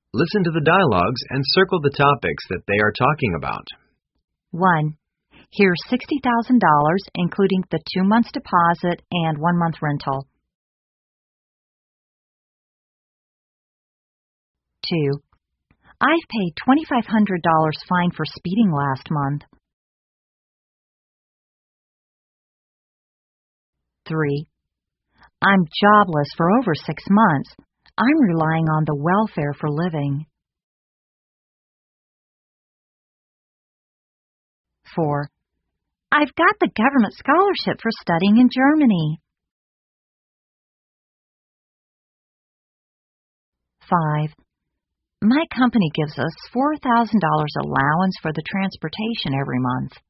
Listen to the dialogues and circle the topics that they are talking about. 1. Here's $60,000, including the 2 months deposit and 1 month rental. 2. I've paid $2,500 fine for speeding last month. 3. I'm jobless for over 6 months. I'm relying on the welfare for living. 4. I've got the government scholarship for studying in Germany. 5. My company gives us $4,000 allowance for the transportation every month.